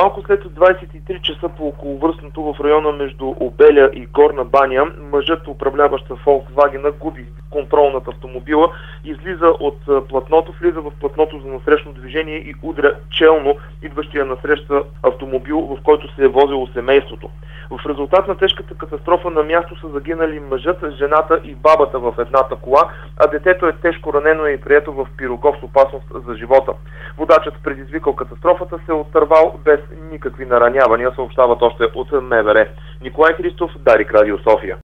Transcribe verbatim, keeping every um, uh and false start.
Малко след двадесет и три часа по околовръстното в района между Обеля и Горна баня, мъжът, управляващ Volkswagen, губи контрол над автомобила, излиза от платното, влиза в платното за насрещно движение и удря челно идващия насреща автомобил, в който се е возило семейството. В резултат на тежката катастрофа на място са загинали мъжът, жената и бабата в едната кола, а детето е тежко ранено и прието в Пирогов с опасност за живота. Водачът, предизвикал катастрофата, се е оттървал без никакви наранявания, съобщават още от МВР. Николай Христов, Дарик, Радио София.